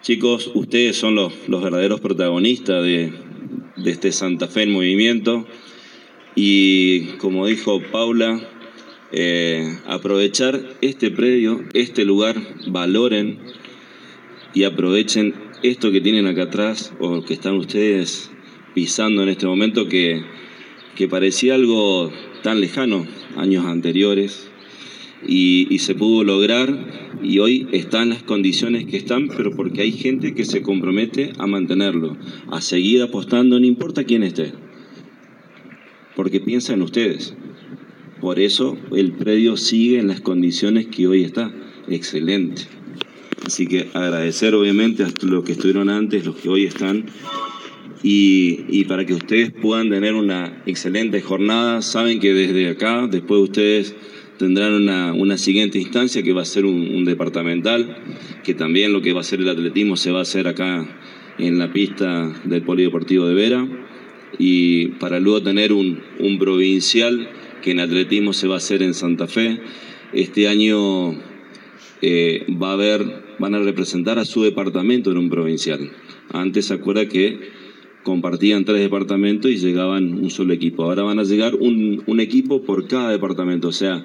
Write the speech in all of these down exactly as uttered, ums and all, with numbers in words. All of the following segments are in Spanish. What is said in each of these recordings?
Chicos, ustedes son los, los verdaderos protagonistas de, de este Santa Fe en movimiento y, como dijo Paula, eh, aprovechar este predio, este lugar, valoren y aprovechen esto que tienen acá atrás o que están ustedes pisando en este momento que, que parecía algo tan lejano años anteriores. Y, y se pudo lograr y hoy están las condiciones que están, pero porque hay gente que se compromete a mantenerlo, a seguir apostando, no importa quién esté, porque piensa en ustedes. Por eso el predio sigue en las condiciones que hoy está, excelente. Así que agradecer obviamente a los que estuvieron antes, los que hoy están, y, y para que ustedes puedan tener una excelente jornada. Saben que desde acá, después ustedes tendrán una, una siguiente instancia que va a ser un, un departamental, que también lo que va a ser el atletismo se va a hacer acá en la pista del Polideportivo de Vera, y para luego tener un, un provincial que en atletismo se va a hacer en Santa Fe. Este año eh, va a haber, van a representar a su departamento en un provincial. Antes se acuerda que compartían tres departamentos y llegaban un solo equipo. Ahora van a llegar un, un equipo por cada departamento, o sea,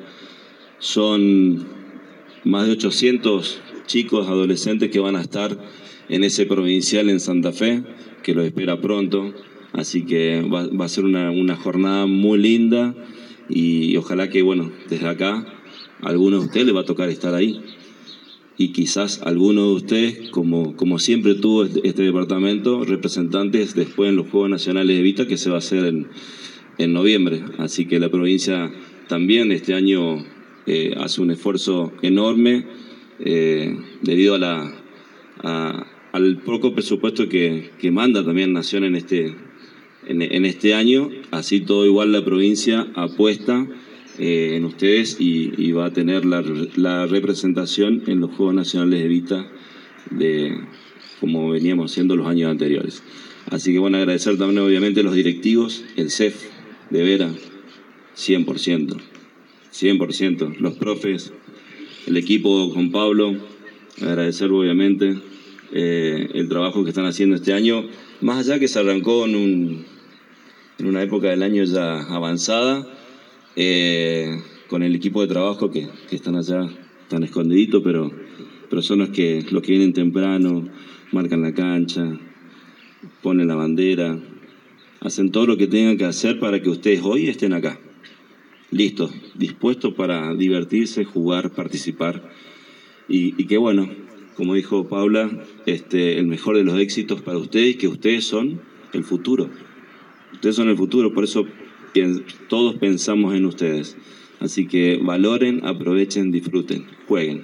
son más de ochocientos chicos, adolescentes que van a estar en ese provincial en Santa Fe, que los espera pronto. Así que va, va a ser una, una jornada muy linda y, y ojalá que, bueno, desde acá a algunos de ustedes les va a tocar estar ahí. Y quizás alguno de ustedes, como, como siempre tuvo este, este departamento, representantes después en los Juegos Nacionales de Vita, que se va a hacer en, en noviembre. Así que la provincia también este año eh, hace un esfuerzo enorme eh, debido a la, a, al poco presupuesto que, que manda también Nación en este, en, en este año. Así todo igual la provincia apuesta Eh, en ustedes y, y va a tener la, la representación en los Juegos Nacionales de Vita de como veníamos haciendo los años anteriores. Así que bueno, agradecer también obviamente a los directivos, el C E F de Vera, cien por ciento, cien por ciento, los profes, el equipo con Pablo, agradecer obviamente eh, el trabajo que están haciendo este año, más allá que se arrancó en, un, en una época del año ya avanzada. Eh, con el equipo de trabajo que, que están allá, están escondiditos, pero, pero son los que, los que vienen temprano, marcan la cancha, ponen la bandera, hacen todo lo que tengan que hacer para que ustedes hoy estén acá, listos, dispuestos para divertirse, jugar, participar, y, y que bueno, como dijo Paula, este, el mejor de los éxitos para ustedes, que ustedes son el futuro, ustedes son el futuro, por eso todos pensamos en ustedes. Así que valoren, aprovechen, disfruten, jueguen.